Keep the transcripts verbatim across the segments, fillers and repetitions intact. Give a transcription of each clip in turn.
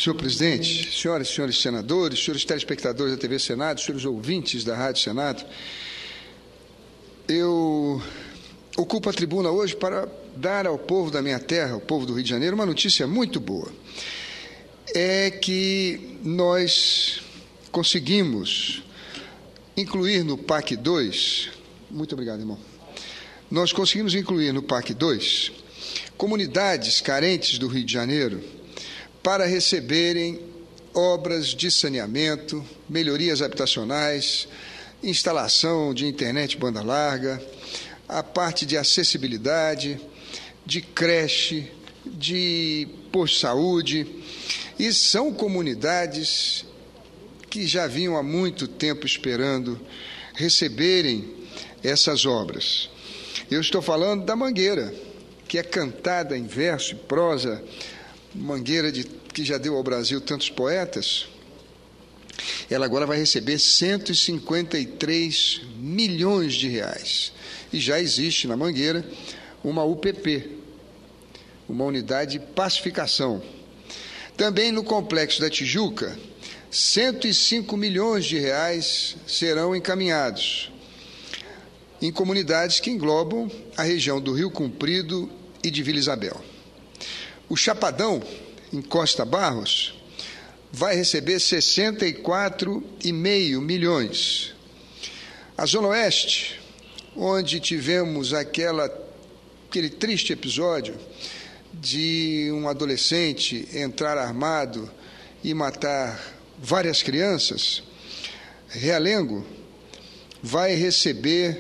Senhor presidente, senhoras e senhores senadores, senhores telespectadores da T V Senado, senhores ouvintes da Rádio Senado, eu ocupo a tribuna hoje para dar ao povo da minha terra, ao povo do Rio de Janeiro, uma notícia muito boa. É que nós conseguimos incluir no P A C dois, muito obrigado, irmão, nós conseguimos incluir no P A C dois comunidades carentes do Rio de Janeiro para receberem obras de saneamento, melhorias habitacionais, instalação de internet banda larga, a parte de acessibilidade, de creche, de posto de saúde, e são comunidades que já vinham há muito tempo esperando receberem essas obras. Eu estou falando da Mangueira, que é cantada em verso e prosa, Mangueira de, que já deu ao Brasil tantos poetas. Ela agora vai receber cento e cinquenta e três milhões de reais. E já existe na Mangueira uma U P P, uma unidade de pacificação. Também no Complexo da Tijuca, cento e cinco milhões de reais serão encaminhados em comunidades que englobam a região do Rio Comprido e de Vila Isabel. O Chapadão, em Costa Barros, vai receber sessenta e quatro vírgula cinco milhões. A Zona Oeste, onde tivemos aquela, aquele triste episódio de um adolescente entrar armado e matar várias crianças, Realengo vai receber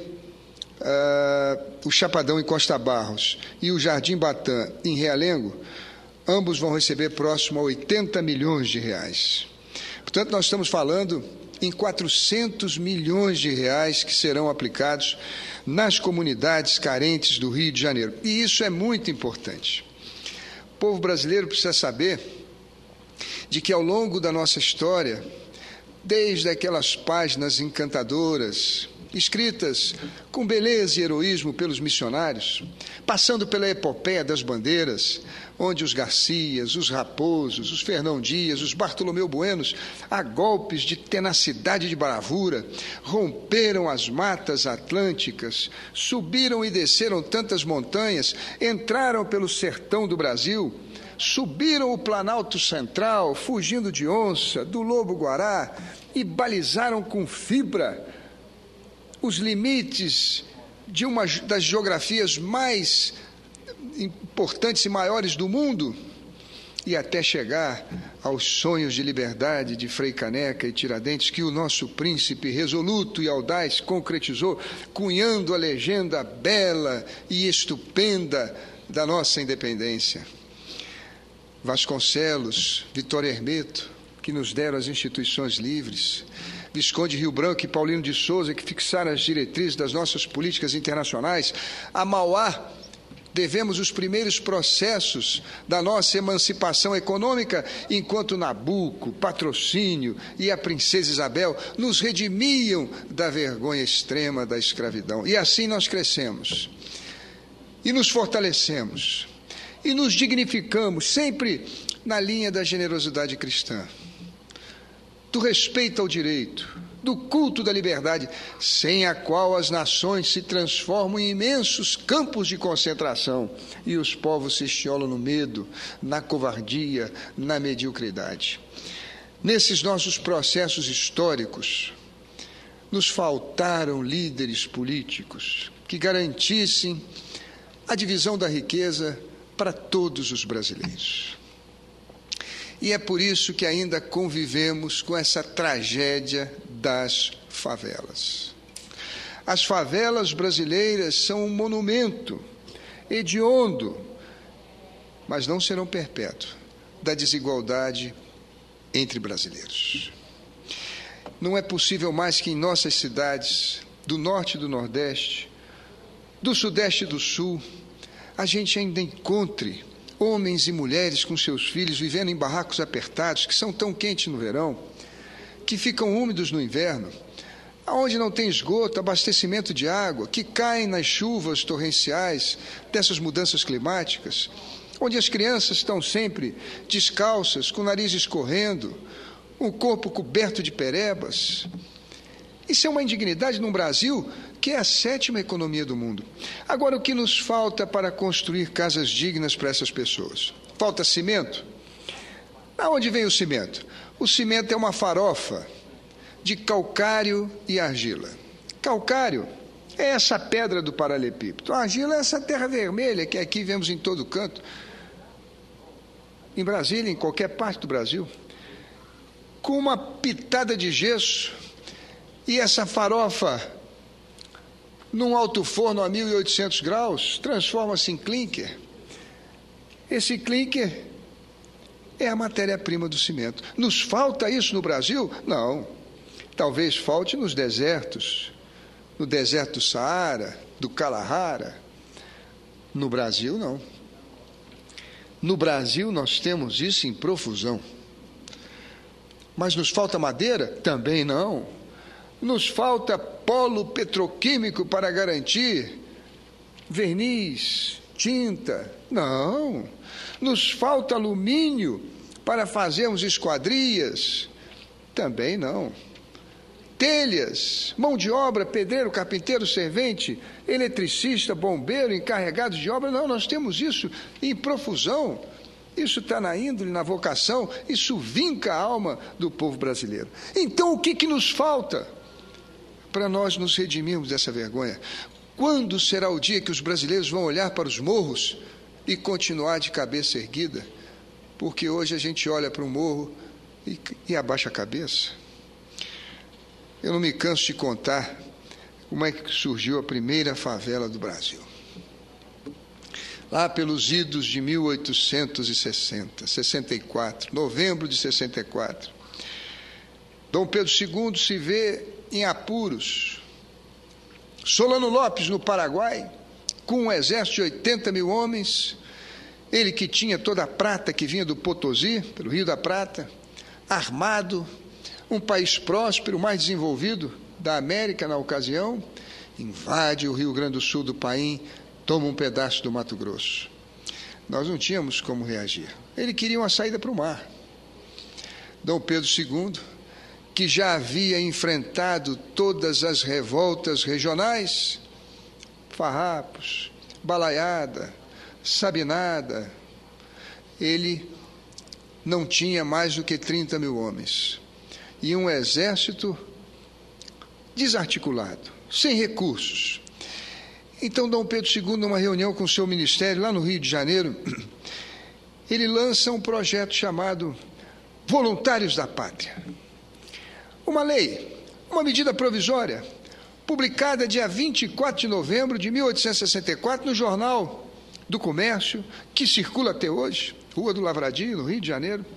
uh, o Chapadão em Costa Barros e o Jardim Batã em Realengo, ambos vão receber próximo a oitenta milhões de reais. Portanto, nós estamos falando em quatrocentos milhões de reais que serão aplicados nas comunidades carentes do Rio de Janeiro. E isso é muito importante. O povo brasileiro precisa saber de que ao longo da nossa história, desde aquelas páginas encantadoras, escritas com beleza e heroísmo pelos missionários, passando pela epopeia das bandeiras, onde os Garcias, os Raposos, os Fernão Dias, os Bartolomeu Buenos, a golpes de tenacidade e de bravura, romperam as matas atlânticas, subiram e desceram tantas montanhas, entraram pelo sertão do Brasil, subiram o Planalto Central, fugindo de onça, do lobo-guará, e balizaram com fibra os limites de uma das geografias mais importantes e maiores do mundo, e até chegar aos sonhos de liberdade de Frei Caneca e Tiradentes, que o nosso príncipe resoluto e audaz concretizou, cunhando a legenda bela e estupenda da nossa independência. Vasconcelos, Vitório Hermeto, que nos deram as instituições livres, Visconde Rio Branco e Paulino de Souza, que fixaram as diretrizes das nossas políticas internacionais, a Mauá, devemos os primeiros processos da nossa emancipação econômica, enquanto Nabuco, Patrocínio e a Princesa Isabel nos redimiam da vergonha extrema da escravidão. E assim nós crescemos, e nos fortalecemos, e nos dignificamos, sempre na linha da generosidade cristã, do respeito ao direito, do culto da liberdade, sem a qual as nações se transformam em imensos campos de concentração e os povos se estiolam no medo, na covardia, na mediocridade. Nesses nossos processos históricos, nos faltaram líderes políticos que garantissem a divisão da riqueza para todos os brasileiros. E é por isso que ainda convivemos com essa tragédia das favelas. As favelas brasileiras são um monumento hediondo, mas não serão perpétuo, da desigualdade entre brasileiros. Não é possível mais que em nossas cidades, do norte e do nordeste, do sudeste e do sul, a gente ainda encontre homens e mulheres com seus filhos vivendo em barracos apertados, que são tão quentes no verão, que ficam úmidos no inverno, aonde não tem esgoto, abastecimento de água, que caem nas chuvas torrenciais dessas mudanças climáticas, onde as crianças estão sempre descalças, com o nariz escorrendo, o corpo coberto de perebas. Isso é uma indignidade num Brasil que é a sétima economia do mundo. Agora, o que nos falta para construir casas dignas para essas pessoas? Falta cimento? Aonde vem o cimento? O cimento é uma farofa de calcário e argila. Calcário é essa pedra do paralelepípedo. A argila é essa terra vermelha que aqui vemos em todo canto. Em Brasília, em qualquer parte do Brasil. Com uma pitada de gesso e essa farofa num alto forno a mil e oitocentos graus, transforma-se em clinker. Esse clinker é a matéria-prima do cimento. Nos falta isso no Brasil? Não. Talvez falte nos desertos, no deserto do Saara, do Kalahara. No Brasil, não. No Brasil, nós temos isso em profusão. Mas nos falta madeira? Também não. Nos falta polo petroquímico para garantir verniz, tinta? Não. Nos falta alumínio para fazermos esquadrias? Também não. Telhas, mão de obra, pedreiro, carpinteiro, servente, eletricista, bombeiro, encarregados de obra? Não, nós temos isso em profusão. Isso está na índole, na vocação, isso vinca a alma do povo brasileiro. Então, o que, que nos falta para nós nos redimirmos dessa vergonha? Quando será o dia que os brasileiros vão olhar para os morros e continuar de cabeça erguida? Porque hoje a gente olha para o morro e, e abaixa a cabeça. Eu não me canso de contar como é que surgiu a primeira favela do Brasil. Lá pelos idos de mil oitocentos e sessenta, sessenta e quatro, novembro de sessenta e quatro, Dom Pedro segundo se vê em apuros. Solano Lopes, no Paraguai, com um exército de oitenta mil homens, ele que tinha toda a prata que vinha do Potosí, pelo Rio da Prata, armado, um país próspero, mais desenvolvido da América na ocasião, invade o Rio Grande do Sul do Paim, toma um pedaço do Mato Grosso. Nós não tínhamos como reagir. Ele queria uma saída para o mar. Dom Pedro segundo, que já havia enfrentado todas as revoltas regionais, farrapos, balaiada, sabinada, ele não tinha mais do que trinta mil homens. E um exército desarticulado, sem recursos. Então, Dom Pedro segundo, numa reunião com o seu ministério, lá no Rio de Janeiro, ele lança um projeto chamado Voluntários da Pátria. Uma lei, uma medida provisória, publicada dia vinte e quatro de novembro de mil oitocentos e sessenta e quatro, no Jornal do Comércio, que circula até hoje, Rua do Lavradio, no Rio de Janeiro,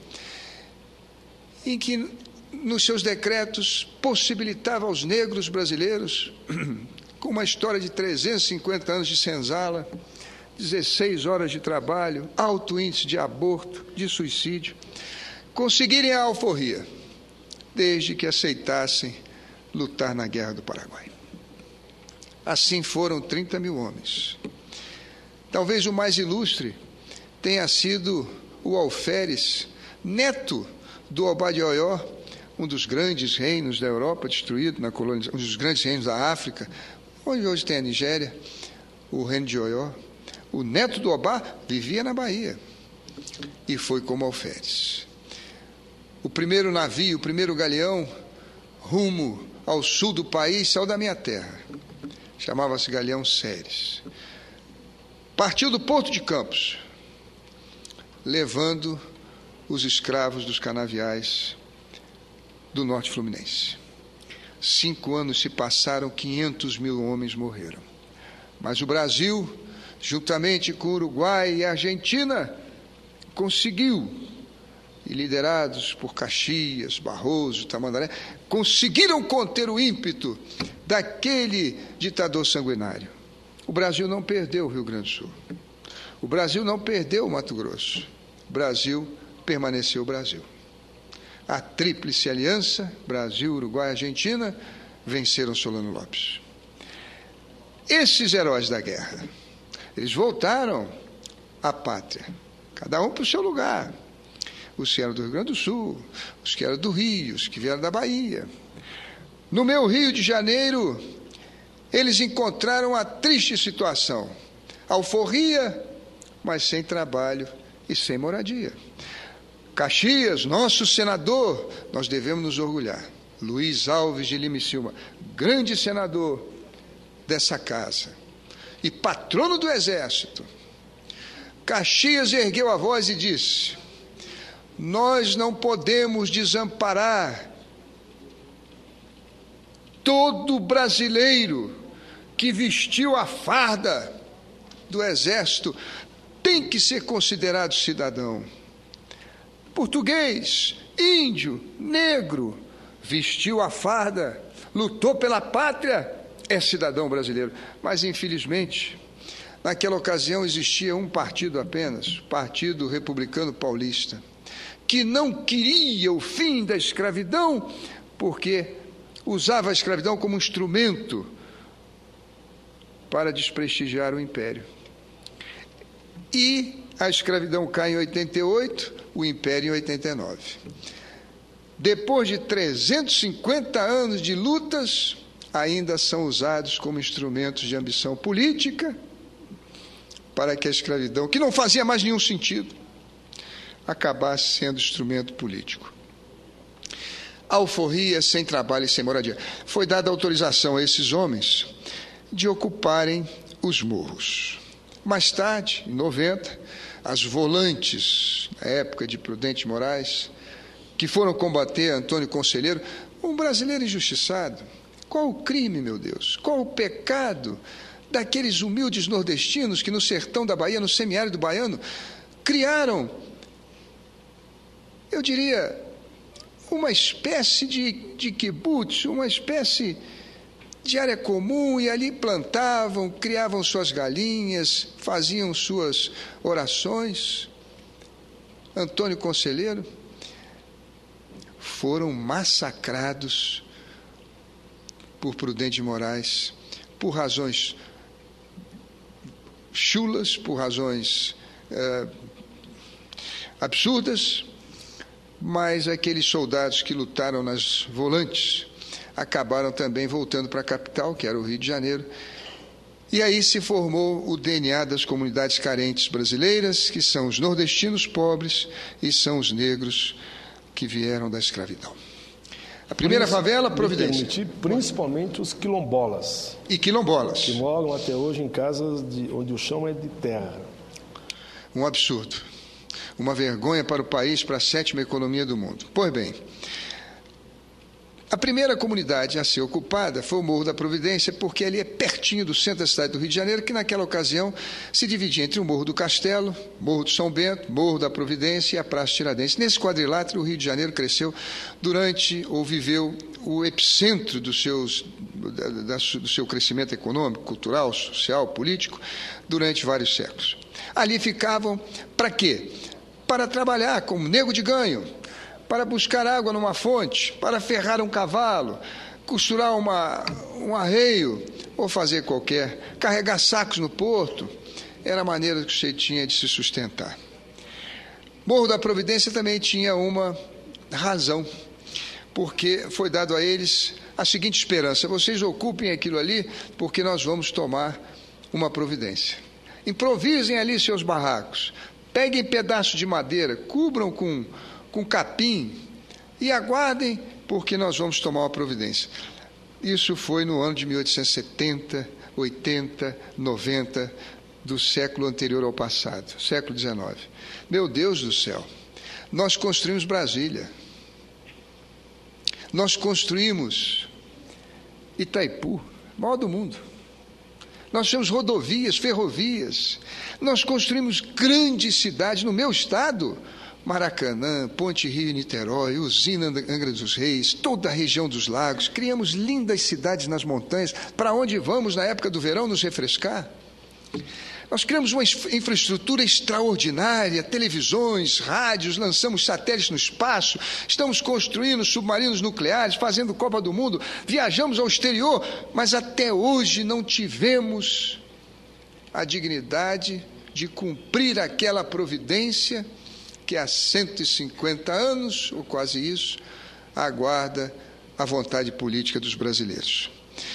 em que, nos seus decretos, possibilitava aos negros brasileiros, com uma história de trezentos e cinquenta anos de senzala, dezesseis horas de trabalho, alto índice de aborto, de suicídio, conseguirem a alforria, desde que aceitassem lutar na Guerra do Paraguai. Assim foram trinta mil homens. Talvez o mais ilustre tenha sido o alferes, neto do Obadiah, um dos grandes reinos da Europa, destruído na colônia, um dos grandes reinos da África, onde hoje tem a Nigéria, o reino de Oió. O neto do Obá vivia na Bahia e foi como alferes. O primeiro navio, o primeiro galeão, rumo ao sul do país, saiu da minha terra. Chamava-se Galeão Séries. Partiu do Porto de Campos, levando os escravos dos canaviais do norte fluminense. Cinco anos se passaram, quinhentos mil homens morreram. Mas o Brasil, juntamente com o Uruguai e a Argentina, conseguiu, e liderados por Caxias, Barroso, Tamandaré, conseguiram conter o ímpeto daquele ditador sanguinário. O Brasil não perdeu o Rio Grande do Sul. O Brasil não perdeu o Mato Grosso. O Brasil permaneceu o Brasil. A tríplice aliança, Brasil, Uruguai e Argentina, venceram Solano Lopes. Esses heróis da guerra, eles voltaram à pátria, cada um para o seu lugar. Os que eram do Rio Grande do Sul, os que eram do Rio, os que vieram da Bahia. No meu Rio de Janeiro, eles encontraram a triste situação. Alforria, mas sem trabalho e sem moradia. Caxias, nosso senador, nós devemos nos orgulhar. Luiz Alves de Lima e Silva, grande senador dessa casa e patrono do Exército. Caxias ergueu a voz e disse: nós não podemos desamparar todo brasileiro que vestiu a farda do Exército, tem que ser considerado cidadão. Português, índio, negro, vestiu a farda, lutou pela pátria, é cidadão brasileiro. Mas, infelizmente, naquela ocasião existia um partido apenas, o Partido Republicano Paulista, que não queria o fim da escravidão, porque usava a escravidão como instrumento para desprestigiar o Império. E a escravidão cai em oitenta e oito, o Império em oitenta e nove. Depois de trezentos e cinquenta anos de lutas, ainda são usados como instrumentos de ambição política para que a escravidão, que não fazia mais nenhum sentido, acabasse sendo instrumento político. Alforria, sem trabalho e sem moradia. Foi dada autorização a esses homens de ocuparem os morros. Mais tarde, em noventa, as volantes, na época de Prudente Moraes, que foram combater Antônio Conselheiro, um brasileiro injustiçado. Qual o crime, meu Deus? Qual o pecado daqueles humildes nordestinos que no sertão da Bahia, no semiárido baiano, criaram, eu diria, uma espécie de, de kibutz, uma espécie de área comum, e ali plantavam, criavam suas galinhas, faziam suas orações. Antônio Conselheiro, foram massacrados por Prudente Moraes, por razões chulas, por razões eh, absurdas, mas aqueles soldados que lutaram nas volantes acabaram também voltando para a capital, que era o Rio de Janeiro, e aí se formou o D N A das comunidades carentes brasileiras, que são os nordestinos pobres e são os negros que vieram da escravidão. A primeira favela, Providência. Permitir, principalmente os quilombolas. E quilombolas. Que moram até hoje em casas de, onde o chão é de terra. Um absurdo. Uma vergonha para o país, para a sétima economia do mundo. Pois bem, a primeira comunidade a ser ocupada foi o Morro da Providência, porque ali é pertinho do centro da cidade do Rio de Janeiro, que naquela ocasião se dividia entre o Morro do Castelo, Morro do São Bento, Morro da Providência e a Praça Tiradentes. Nesse quadrilátero, o Rio de Janeiro cresceu durante, ou viveu, o epicentro dos seus, da, da, do seu crescimento econômico, cultural, social, político, durante vários séculos. Ali ficavam, para quê? Para trabalhar como nego de ganho, para buscar água numa fonte, para ferrar um cavalo, costurar uma, um arreio, ou fazer qualquer, carregar sacos no porto, era a maneira que você tinha de se sustentar. Morro da Providência também tinha uma razão, porque foi dado a eles a seguinte esperança: vocês ocupem aquilo ali, porque nós vamos tomar uma providência. Improvisem ali seus barracos, peguem pedaços de madeira, cubram com com capim e aguardem, porque nós vamos tomar uma providência. Isso foi no ano de mil oitocentos e setenta, oitenta, noventa, do século anterior ao passado, século dezenove. Meu Deus do céu, nós construímos Brasília, nós construímos Itaipu, maior do mundo. Nós temos rodovias, ferrovias, nós construímos grandes cidades no meu estado, Maracanã, Ponte Rio e Niterói, Usina Angra dos Reis, toda a região dos lagos, criamos lindas cidades nas montanhas, para onde vamos na época do verão nos refrescar. Nós criamos uma infraestrutura extraordinária, televisões, rádios, lançamos satélites no espaço, estamos construindo submarinos nucleares, fazendo Copa do Mundo, viajamos ao exterior, mas até hoje não tivemos a dignidade de cumprir aquela providência que há cento e cinquenta anos, ou quase isso, aguarda a vontade política dos brasileiros.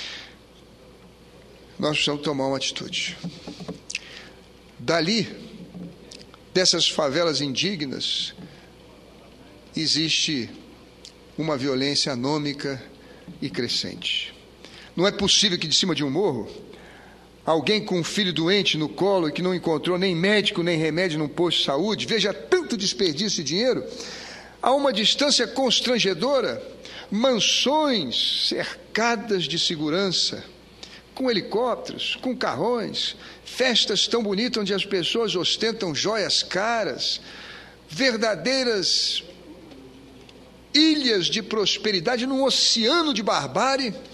Nós precisamos tomar uma atitude. Dali, dessas favelas indignas, existe uma violência anômica e crescente. Não é possível que de cima de um morro, alguém com um filho doente no colo e que não encontrou nem médico nem remédio num posto de saúde, veja tanto desperdício de dinheiro, a uma distância constrangedora, mansões cercadas de segurança, com helicópteros, com carrões, festas tão bonitas onde as pessoas ostentam joias caras, verdadeiras ilhas de prosperidade num oceano de barbárie.